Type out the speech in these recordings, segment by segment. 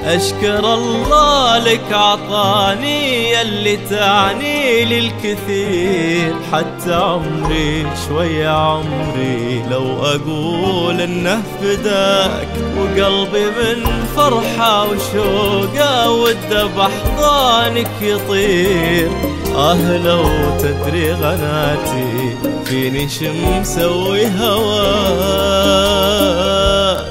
أشكر الله لك عطاني يلي تعني لي الكثير. حتى عمري شوية عمري لو أقول إنه فداك، وقلبي من فرحة وشوقة وده بأحضانك يطير. لو تدري غناتي فيني شم سوي هواك.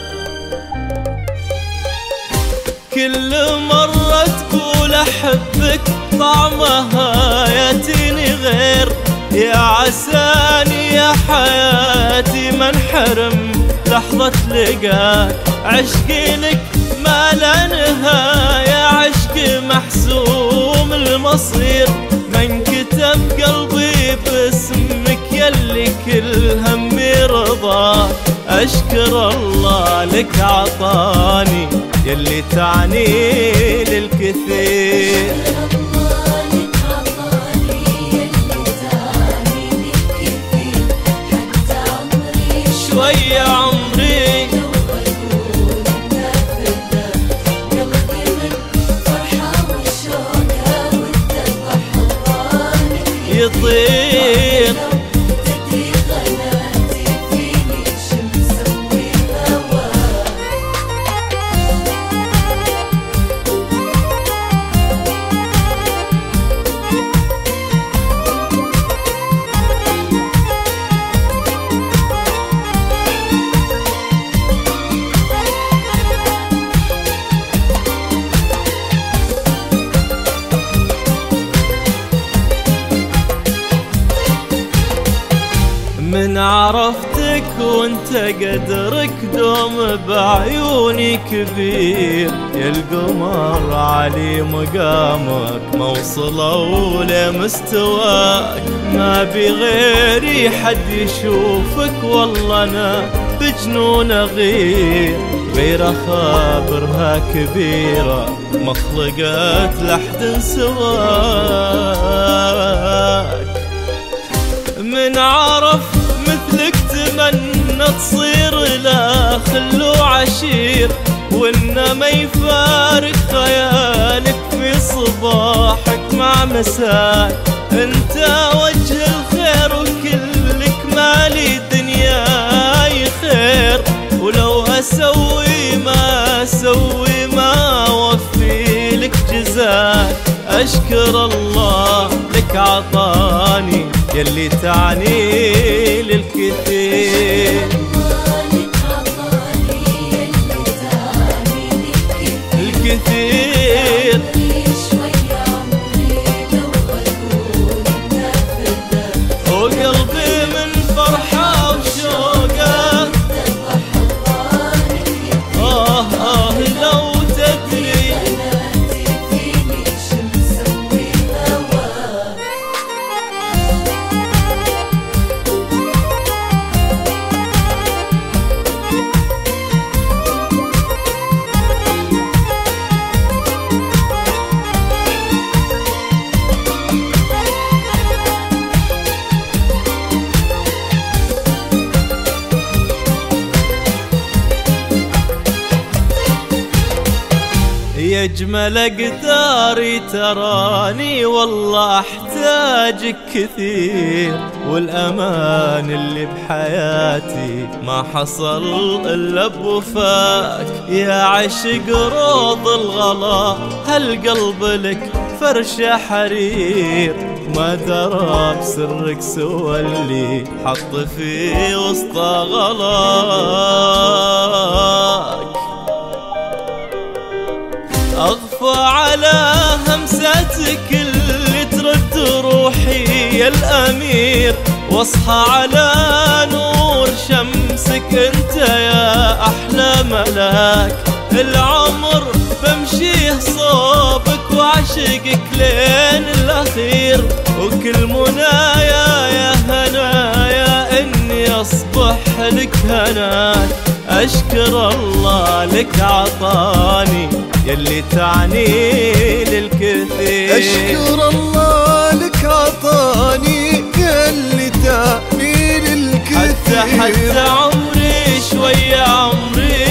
كل مرة تقول أحبك طعمها ياتيني غير. يا عساني يا حياتي ما انحرم لحظة لقاك. عشقي لك ما لا نهاية، عشقي محسوم المصير. من كتب قلبي باسمك يلي كل همي رضاك. أشكر الله لك عطاني يلي تعني للكثير. شوية عمري لو أقول إنك فداك، قلبي من فرحة وشوقها وده بأحضانك يطير. تدري غناتي فيني شم سوي هواك. من عرفتك وانت قدرك دوم بعيوني كبير. يا القمر علي مقامك موصلوا لمستواك. ما بغيري حد يشوفك والله انا بجنون غير. غير خابرها كبيرة مخلقات لحد سواك. من عرف مثلك تمنى تصير لا خل وعشير، وإنه ما يفارق خيالك في صباحك مع مساك. انت وجه الخير وكلك مالي دنياي خير. ولو أسوي ما وفي لك جزاك. أشكر الله لك عطاني يلي تعني للكثير. الكثير شوية عمري لو أقول إنك فداك، وقلبي من فرحة وشوقه لو تدري غناتي فيني شم سوي هواك. يا اجمل اقداري تراني والله احتاجك كثير. والامان اللي بحياتي ما حصل الا بوفاك. يا عشق روض الغلا هالقلب لك فرشة حرير. ما درى بسرك سوى اللي حط في وسط غلاك. أغفى على همساتك اللي ترد روحي يا الأمير. واصحى على نور شمسك انت يا أحلى ملاك. العمر بمشيه صوبك وعشقك لين الأخير. وكل منايا يا هنايا إني أصبح لك هناك. أشكر الله لك عطاني يلي تعني للكثير. أشكر الله لك عطاني يلي تعني للكثير. حتى عمري شوية عمري